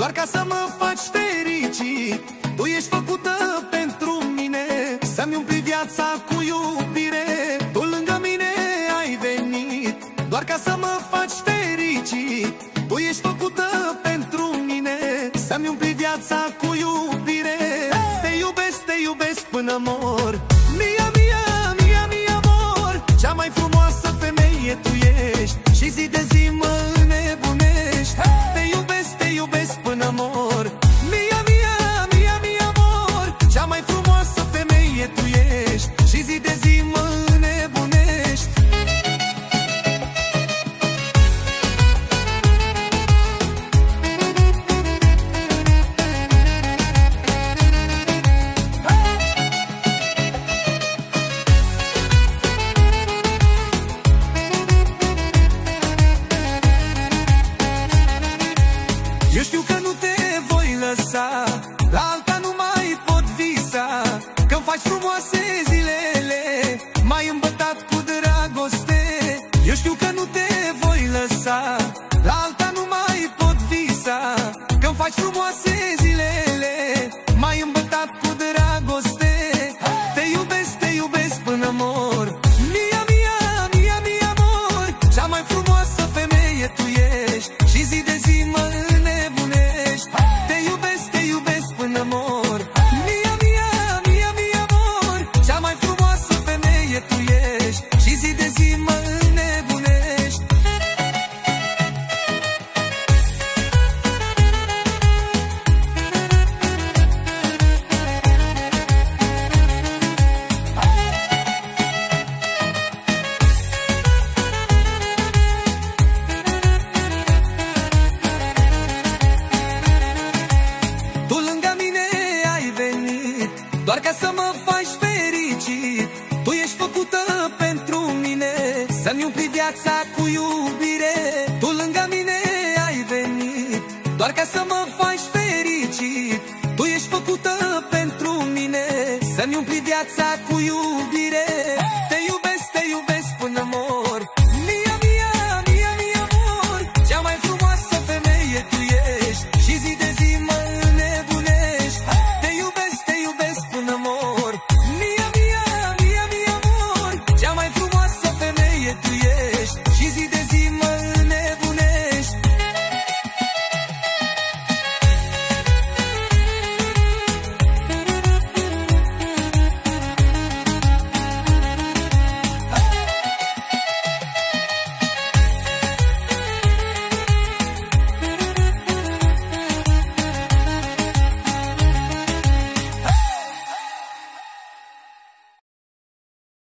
doar ca să mă faci fericit. Tu ești făcută pentru mine, să-mi umpli viața cu iubire. Tu lângă mine ai venit, doar ca să mă faci fericit. Tu ești făcută pentru mine, să-mi umpli viața cu iubire. Te iubesc până mor. Mia, mia, mia, mia, amor. Cea mai frumoasă femeie tu ești și zi de zi mă înnebunești. Te iubesc până mor. Mia, mia, mia, mia, amor. Cea mai frumoasă femeie tu ești și zi de zi mă înnebunești. Eu știu că nu te voi lăsa, la alta nu mai pot visa. Că-mi faci frumoase zilele, m-ai îmbătat cu dragoste. Eu știu că nu te voi lăsa, la alta nu mai pot visa. Că-mi faci frumoase zilele, m-ai îmbătat cu dragoste. Te iubesc până mor. Mia, mia, mia, mia, amor. Cea mai frumoasă femeie tu ești și zi de zi mă înnebunești. Te iubesc până mor. Mia, mia, mia, mia, amor. Cea mai frumoasă femeie tu ești și zi de zi mă înnebunești. Tu lângă mine ai venit, doar ca să mă faci fericit. Tu ești făcută pentru mine, să-mi umpli viața cu iubire. Tu lângă mine ai venit, doar ca să mă faci fericit. Tu ești făcută pentru mine, să-mi umpli viața cu iubire.